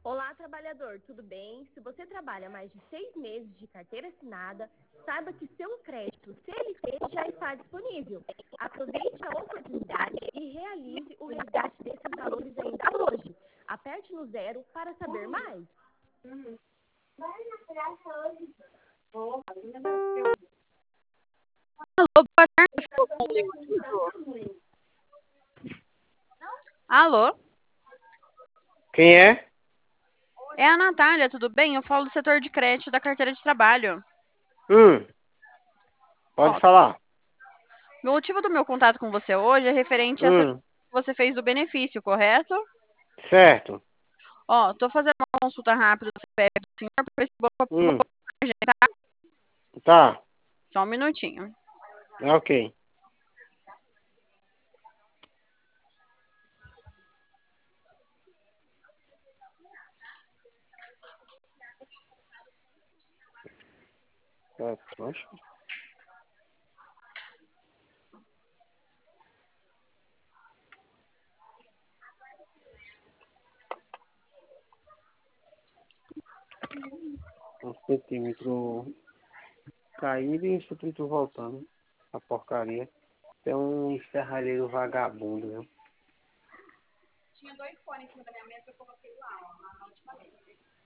Olá, trabalhador, tudo bem? Se você trabalha mais de 6 meses de carteira assinada, saiba que seu crédito CLT já está disponível. Aproveite a oportunidade e realize o resgate desses valores ainda hoje. Aperte no 0 para saber mais. Alô, boa tarde, fala com o Leonardo. Alô, Quem é? é a Natália, tudo bem? Eu falo do setor de crédito da carteira de trabalho. Pode Ó, falar. o motivo do meu contato com você hoje é referente a essa que você fez do benefício, correto? Certo. Ó, tô fazendo uma consulta rápida do CPF do senhor para ver se vou Hum, agendar. tá. Só um minutinho. Ok. Poxa. Um centímetro caído e um centímetro voltando. A porcaria. É um serralheiro vagabundo, viu? Tinha 2 fones em cima da minha mesa, eu coloquei lá, ó, na última vez.